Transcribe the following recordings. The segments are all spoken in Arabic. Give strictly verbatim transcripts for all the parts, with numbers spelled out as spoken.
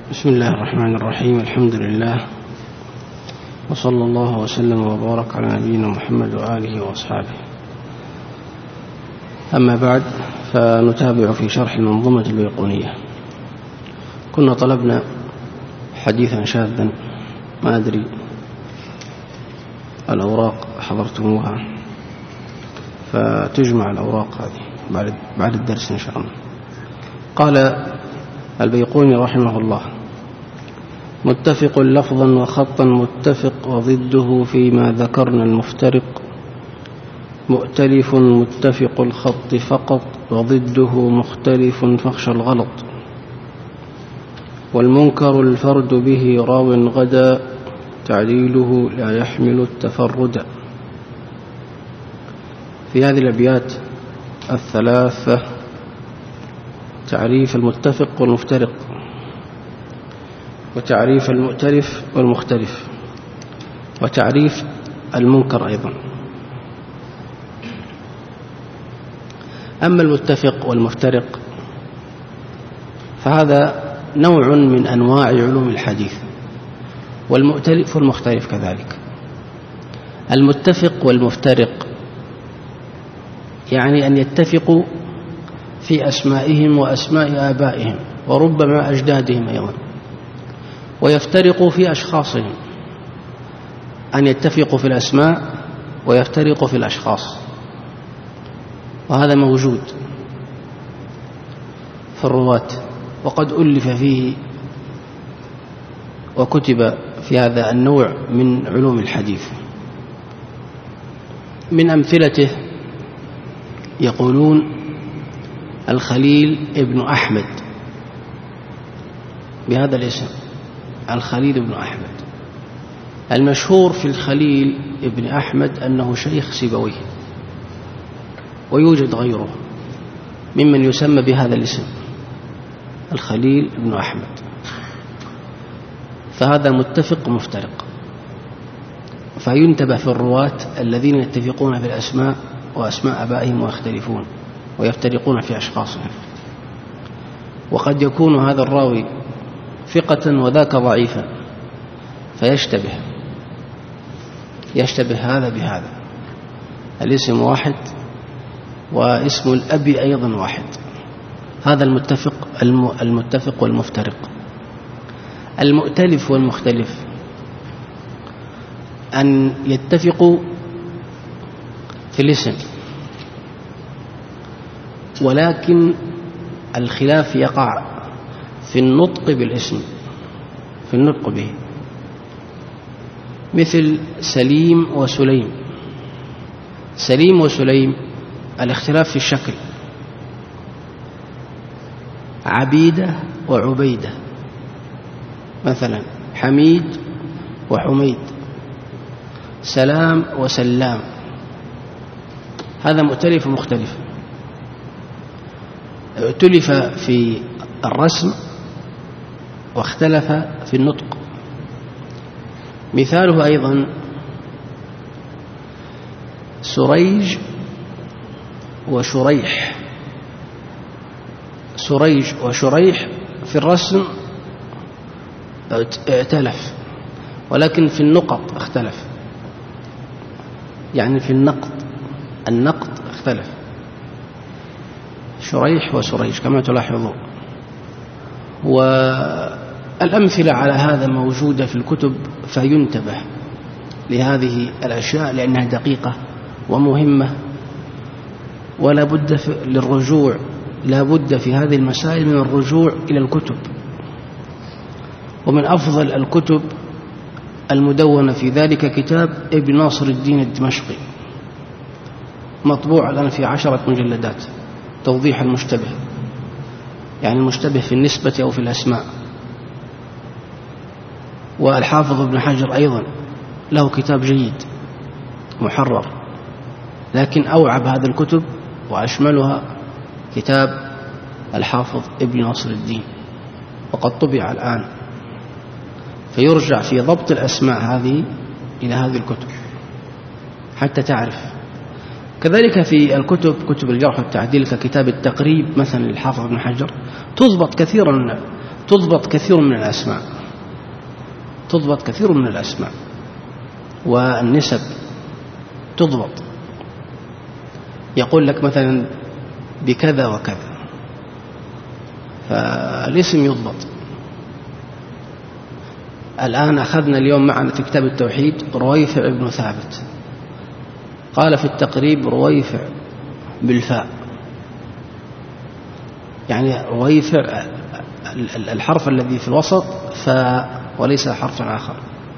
بسم الله الرحمن الرحيم. الحمد لله وصلى الله وسلم وبارك على نبينا محمد وآله وأصحابه. أما بعد، فنتابع في شرح المنظومة البيقونية. كنا طلبنا حديثا شاذا، ما أدري الأوراق حضرتموها، فتجمع الأوراق هذه بعد بعد الدرس إن شاء الله. قال البيقوني رحمه الله: متفق لفظا وخطا متفق، وضده فيما ذكرنا المفترق. مؤتلف متفق الخط فقط، وضده مختلف فاخشى الغلط. والمنكر الفرد به راو غدا، تعديله لا يحمل التفرد. في هذه الأبيات الثلاثة تعريف المتفق والمفترق، وتعريف المؤتلف والمختلف، وتعريف المنكر أيضا. أما المتفق والمفترق فهذا نوع من أنواع علوم الحديث، والمؤتلف والمختلف كذلك. المتفق والمفترق يعني أن يتفقوا في أسمائهم وأسماء آبائهم وربما أجدادهم أيضا، ويفترقوا في أشخاصهم، أن يتفقوا في الأسماء ويفترقوا في الأشخاص، وهذا موجود في الرواة، وقد ألف فيه وكتب في هذا النوع من علوم الحديث. من أمثلته يقولون الخليل ابن أحمد، بهذا الاسم الخليل ابن أحمد. المشهور في الخليل ابن أحمد أنه شيخ سيبويه، ويوجد غيره ممن يسمى بهذا الاسم الخليل ابن أحمد، فهذا متفق مفترق. فينتبه في الرواة الذين يتفقون في الأسماء وأسماء آبائهم ويختلفون ويفترقون في أشخاصهم. وقد يكون هذا الراوي ثقة وذاك ضعيفا، فيشتبه يشتبه هذا بهذا، الاسم واحد واسم الأب أيضا واحد. هذا المتفق المتفق والمفترق. المؤتلف والمختلف أن يتفقوا في الاسم، ولكن الخلاف يقع في النطق بالاسم، في النطق به، مثل سليم وسليم. سليم وسليم الاختلاف في الشكل. عبيدة وعبيدة مثلا، حميد وحميد، سلام وسلام، هذا مؤتلف ومختلف. ائتلف في الرسم واختلف في النطق. مثاله أيضا سريج وشريح. سريج وشريح في الرسم ائتلف، ولكن في النقط اختلف، يعني في النقط النقط اختلف، شريح وسريج كما تلاحظون. والأمثلة على هذا موجودة في الكتب، فينتبه لهذه الأشياء لأنها دقيقة ومهمة، ولا بد للرجوع لا بد في هذه المسائل من الرجوع إلى الكتب. ومن أفضل الكتب المدونة في ذلك كتاب ابن ناصر الدين الدمشقي، مطبوع الآن في عشرة مجلدات، توضيح المشتبه، يعني المشتبه في النسبة أو في الأسماء. والحافظ ابن حجر أيضا له كتاب جيد محرر، لكن أوعب هذه الكتب وأشملها كتاب الحافظ ابن ناصر الدين، وقد طبع الآن، فيرجع في ضبط الأسماء هذه إلى هذه الكتب حتى تعرف. كذلك في الكتب كتب الجرح والتعديل ككتاب التقريب مثلا للحافظ ابن حجر، تضبط كثيرا تضبط كثير من الأسماء تضبط كثير من الأسماء والنسب تضبط. يقول لك مثلا بكذا وكذا، فالاسم يضبط. الآن أخذنا اليوم معنا في كتاب التوحيد رويفع بن ثابت، قال في التقريب رويفع بالفاء، يعني رويفع الحرف الذي في الوسط فاء وليس حرف آخر،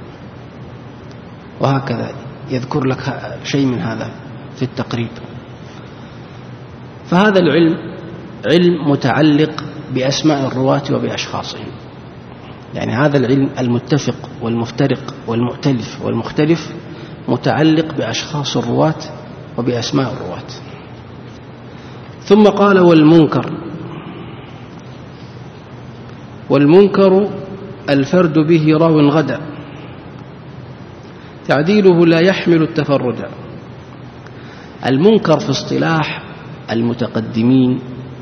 وهكذا يذكر لك شيء من هذا في التقريب. فهذا العلم علم متعلق بأسماء الرواة وبأشخاصهم، يعني هذا العلم المتفق والمفترق والمؤتلف والمختلف متعلق بأشخاص الرواة وبأسماء الرواة. ثم قال والمنكر، والمنكر الفرد به راو غدا تعديله لا يحمل التفرد. المنكر في اصطلاح المتقدمين،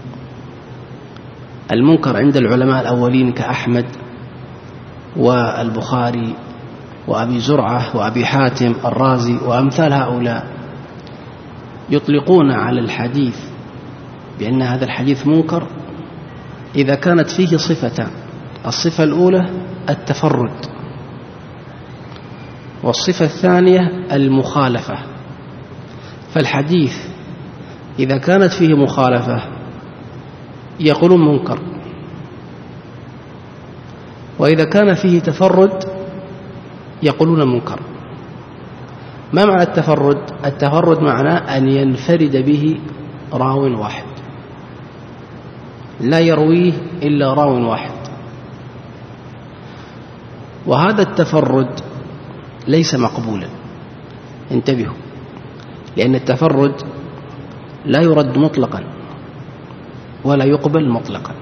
المنكر عند العلماء الأولين كأحمد والبخاري وأبي زرعة وأبي حاتم الرازي وأمثال هؤلاء، يطلقون على الحديث بأن هذا الحديث منكر إذا كانت فيه صفتان: الصفة الأولى التفرد، والصفة الثانية المخالفة. فالحديث إذا كانت فيه مخالفة يقولون منكر، وإذا كان فيه تفرد يقولون منكر. ما معنى التفرد؟ التفرد معناه أن ينفرد به راو واحد، لا يرويه إلا راو واحد. وهذا التفرد ليس مقبولا، انتبهوا، لأن التفرد لا يرد مطلقا ولا يقبل مطلقا.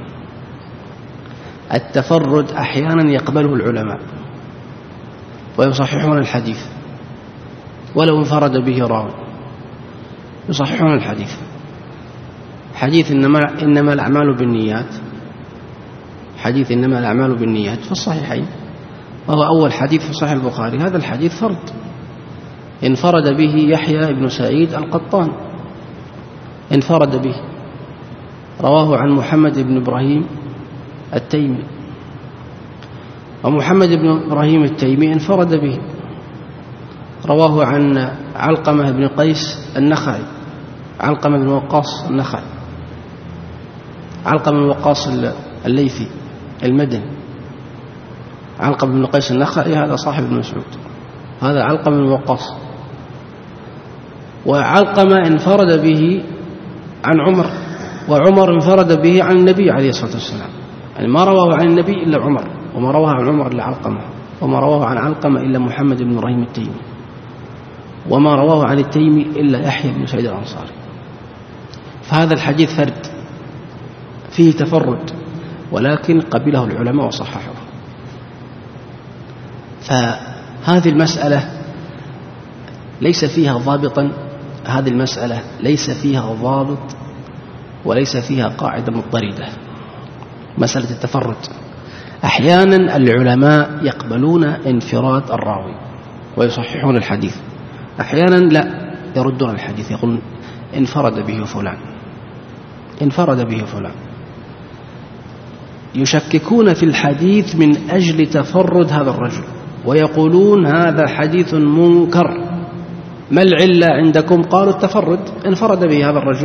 التفرد أحيانا يقبله العلماء ويصححون الحديث ولو انفرد به راو، يصححون الحديث. حديث إنما, إنما الأعمال بالنيات، حديث إنما الأعمال بالنيات في الصحيحين، وهو أول حديث في صحيح البخاري. هذا الحديث فرد انفرد به يحيى بن سعيد القطان، انفرد به، رواه عن محمد بن إبراهيم التيمي، ومحمد بن إبراهيم التيمي انفرد به، رواه عن علقمة بن قيس النخعي، علقمة بن وقاص النخعي، علقمة بن وقاص الليثي المدني. علقمة بن قيس النخعي هذا صاحب ابن مسعود، هذا علقمة بن وقاص. وعلقمة انفرد به عن عمر، وعمر انفرد به عن النبي عليه الصلاة والسلام، يعني ما رواه عن النبي إلا عمر، وما رواه عن عمر إلا علقمة، وما رواه عن علقمة إلا محمد بن إبراهيم التيمي، وما رواه عن التيمي إلا يحيى بن سعيد الأنصاري. فهذا الحديث فرد فيه تفرد، ولكن قبله العلماء وصححوه. فهذه المسألة ليس فيها ضابطا، هذه المسألة ليس فيها ضابط وليس فيها قاعدة مضطردة. مسألة التفرد أحيانا العلماء يقبلون انفراد الراوي ويصححون الحديث، أحيانا لا، يردون الحديث يقولون انفرد به فلان، انفرد به فلان. يشككون في الحديث من أجل تفرد هذا الرجل، ويقولون هذا حديث منكر. ما العلة عندكم؟ قالوا التفرد، انفرد به هذا الرجل،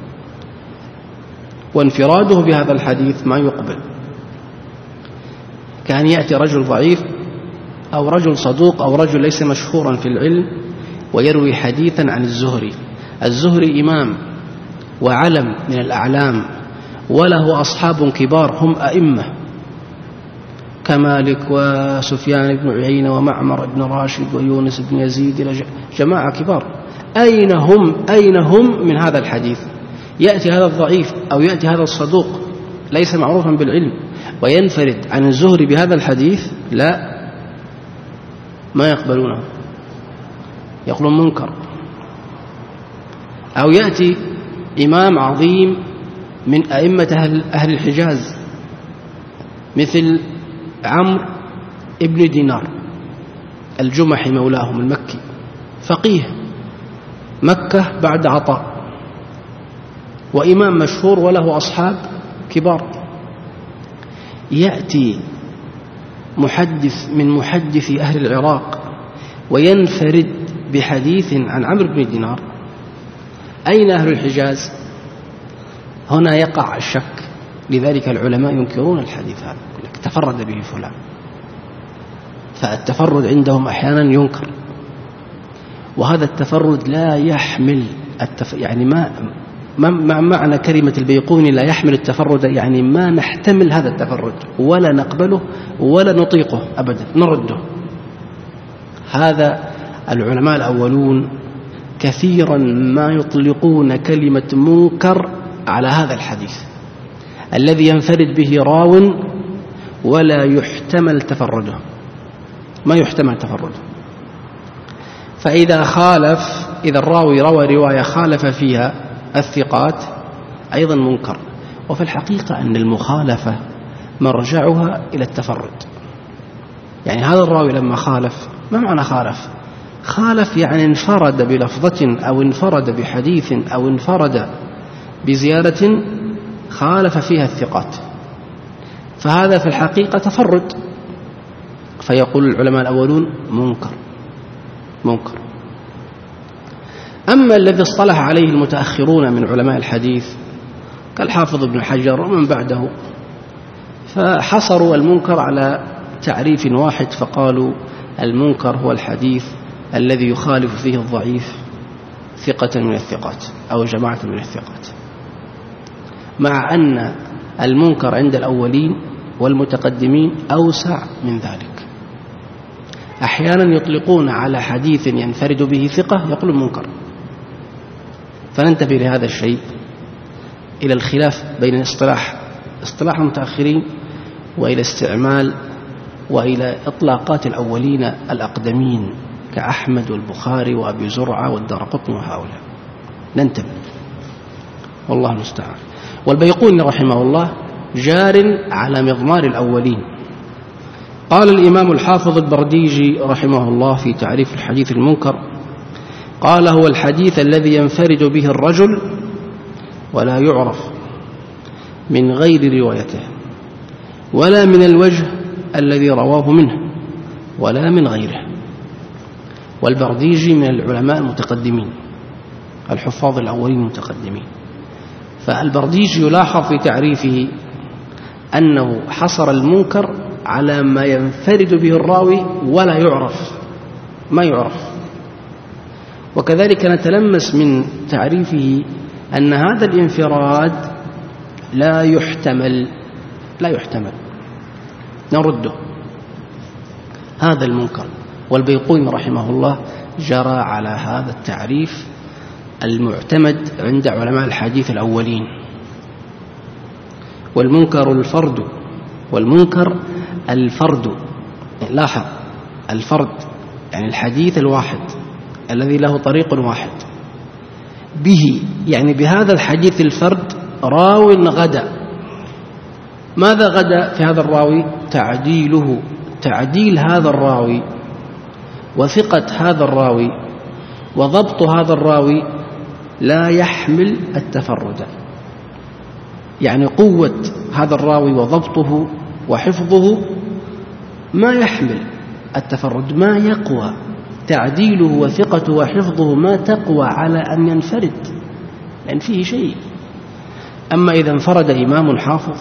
وانفراده بهذا الحديث ما يقبل. كان يأتي رجل ضعيف أو رجل صدوق أو رجل ليس مشهورا في العلم ويروي حديثا عن الزهري. الزهري إمام وعلم من الأعلام، وله أصحاب كبار هم أئمة كمالك وسفيان بن عيينة ومعمر بن راشد ويونس بن يزيد، جماعة كبار. أين هم أين هم من هذا الحديث؟ يأتي هذا الضعيف أو يأتي هذا الصدوق ليس معروفا بالعلم وينفرد عن الزهري بهذا الحديث، لا، ما يقبلونه، يقولون منكر. أو يأتي إمام عظيم من أئمة أهل الحجاز مثل عمرو ابن دينار الجمحي مولاهم المكي، فقيه مكة بعد عطاء، وإمام مشهور وله أصحاب كبار. يأتي محدث من محدثي أهل العراق وينفرد بحديث عن عمرو بن دينار، أين أهل الحجاز؟ هنا يقع الشك. لذلك العلماء ينكرون الحديث هذا، تفرد به فلان، فالتفرد عندهم أحيانا ينكر، وهذا التفرد لا يحمل التف... يعني ما ما معنى كلمة البيقوني لا يحمل التفرد، يعني ما نحتمل هذا التفرد ولا نقبله ولا نطيقه أبدا، نرده. هذا العلماء الأولون كثيرا ما يطلقون كلمة منكر على هذا الحديث الذي ينفرد به راو ولا يحتمل تفرده، ما يحتمل تفرده. فإذا خالف، إذا الراوي روى رواية خالف فيها الثقات أيضا منكر. وفي الحقيقة أن المخالفة مرجعها إلى التفرد. يعني هذا الراوي لما خالف، ما معنى خالف؟ خالف يعني انفرد بلفظة أو انفرد بحديث أو انفرد بزيادة خالف فيها الثقات، فهذا في الحقيقة تفرد، فيقول العلماء الأولون منكر منكر. أما الذي اصطلح عليه المتأخرون من علماء الحديث كالحافظ ابن حجر ومن بعده، فحصروا المنكر على تعريف واحد، فقالوا المنكر هو الحديث الذي يخالف فيه الضعيف ثقة من الثقات أو جماعة من الثقات، مع أن المنكر عند الأولين والمتقدمين أوسع من ذلك. أحيانا يطلقون على حديث ينفرد به ثقة يقولون منكر، فننتبه لهذا الشيء، إلى الخلاف بين اصطلاح اصطلاح المتأخرين وإلى استعمال وإلى إطلاقات الأولين الأقدمين كأحمد والبخاري وأبي زرعة والدارقطني وهؤلاء، ننتبه والله المستعان. والبيقوني رحمه الله جار على مضمار الأولين. قال الإمام الحافظ البرديجي رحمه الله في تعريف الحديث المنكر، قال هو الحديث الذي ينفرد به الرجل ولا يعرف من غير روايته ولا من الوجه الذي رواه منه ولا من غيره. والبرديجي من العلماء المتقدمين الحفاظ الأولين المتقدمين، فالبرديجي يلاحظ في تعريفه أنه حصر المنكر على ما ينفرد به الراوي ولا يعرف، ما يعرف. وكذلك نتلمس من تعريفه أن هذا الانفراد لا يحتمل لا يحتمل نرده، هذا المنكر. والبيقوني رحمه الله جرى على هذا التعريف المعتمد عند علماء الحديث الأولين. والمنكر الفرد، والمنكر الفرد، لاحظ الفرد يعني الحديث الواحد الذي له طريق واحد، به يعني بهذا الحديث الفرد راو غدا. ماذا غدا في هذا الراوي؟ تعديله، تعديل هذا الراوي وثقة هذا الراوي وضبط هذا الراوي لا يحمل التفرد، يعني قوة هذا الراوي وضبطه وحفظه ما يحمل التفرد، ما يقوى تعديله وثقته وحفظه، ما تقوى على أن ينفرد، لأن فيه شيء. أما إذا انفرد إمام حافظ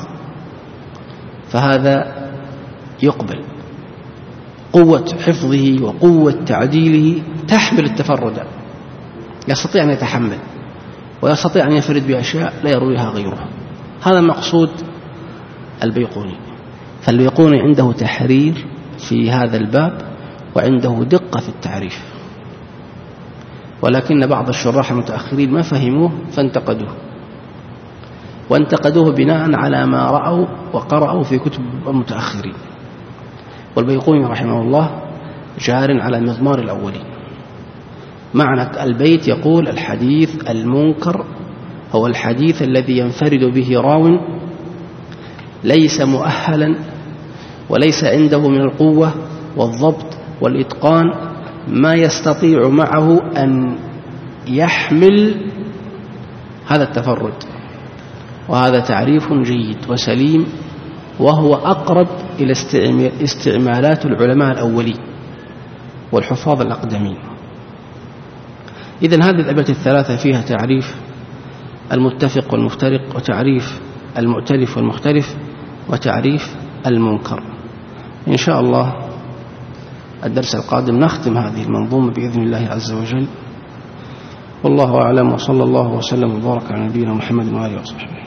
فهذا يقبل، قوة حفظه وقوة تعديله تحمل التفرد، يستطيع أن يتحمل ويستطيع أن ينفرد بأشياء لا يرويها غيره. هذا مقصود البيقوني. فالبيقوني عنده تحرير في هذا الباب وعنده دقة في التعريف، ولكن بعض الشراح المتأخرين ما فهموه فانتقدوه، وانتقدوه بناء على ما رأوا وقرأوا في كتب المتأخرين. والبيقوني رحمه الله جار على مضمار الأولين. معنى البيت يقول الحديث المنكر هو الحديث الذي ينفرد به راو ليس مؤهلا وليس عنده من القوة والضبط والإتقان ما يستطيع معه أن يحمل هذا التفرد. وهذا تعريف جيد وسليم، وهو أقرب إلى استعمالات العلماء الأولين والحفاظ الأقدمين. إذن هذه الأبيات الثلاثة فيها تعريف المتفق والمفترق، وتعريف المؤتلف والمختلف، وتعريف المنكر. إن شاء الله الدرس القادم نختم هذه المنظومة بإذن الله عز وجل. والله أعلم، وصلى الله وسلم وبارك على نبينا محمد وآله وصحبه.